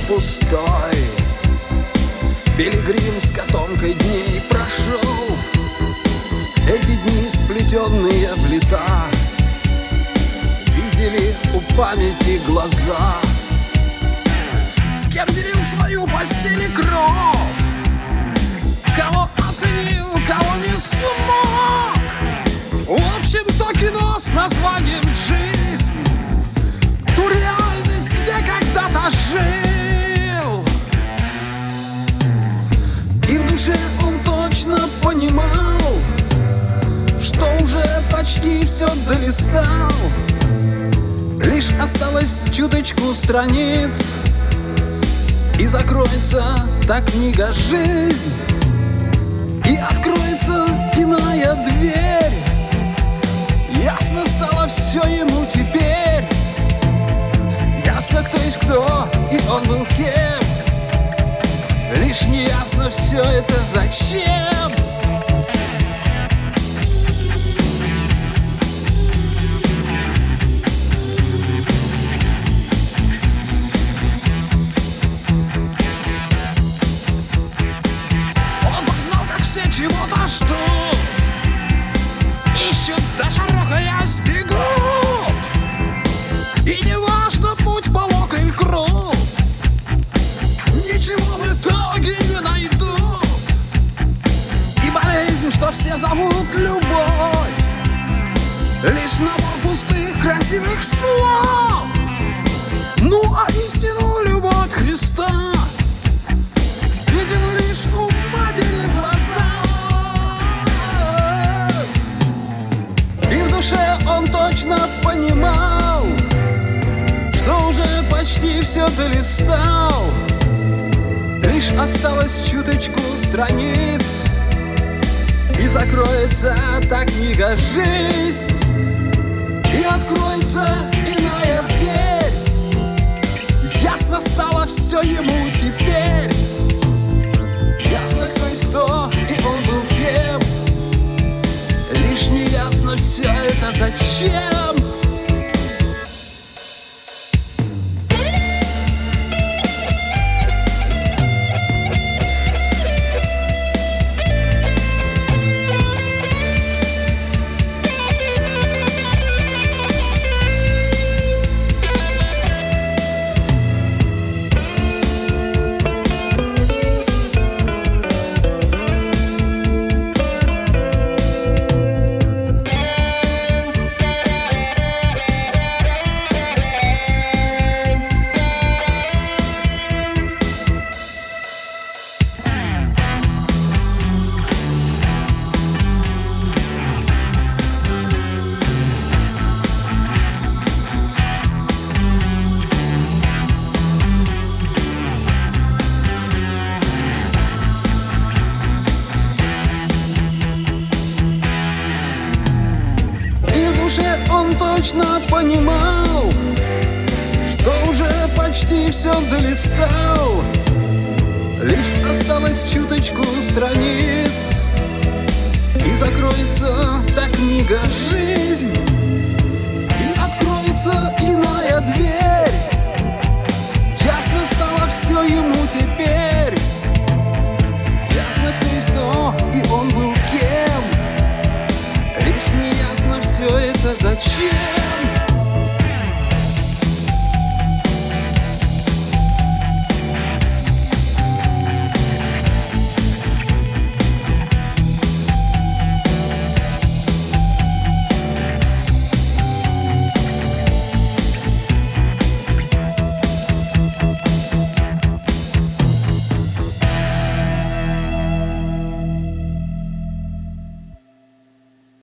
пустой. Пилигрим с котомкой дней прошел, эти дни, сплетенные в лета, видели у памяти глаза. С кем делил свою постель и кровь, кого оценил, кого не смог. В общем-то кино с названием «Жизнь», ту реальность, где когда-то жил. И в душе он точно понимал, что уже почти все долистал. Лишь осталось чуточку страниц, и закроется та книга «Жизнь», и откроется иная дверь. Ясно стало все ему теперь, ясно, кто есть кто, и он был кем. Лишь неясно все это зачем. Он познал, как все чего-то ждут, ищут, даже рухаясь, бегут. И не важно, путь полог или крут, ничего в итоге не найдут. И болезнь, что все зовут любовь, лишь набор пустых красивых слов. Ну а истину любовь Христа виден лишь у матери в глазах. И в душе он точно понимал, что уже почти все долистал. Лишь осталось чуточку страниц, и закроется та книга «Жизнь», и откроется иная дверь. Ясно стало все ему теперь, ясно, кто есть кто, и он был кем. Лишь неясно все это зачем. Он точно понимал, что уже почти все долистал. Лишь осталось чуточку страниц, и закроется та книга «Жизнь», и откроется иная дверь. Ясно стало все ему теперь,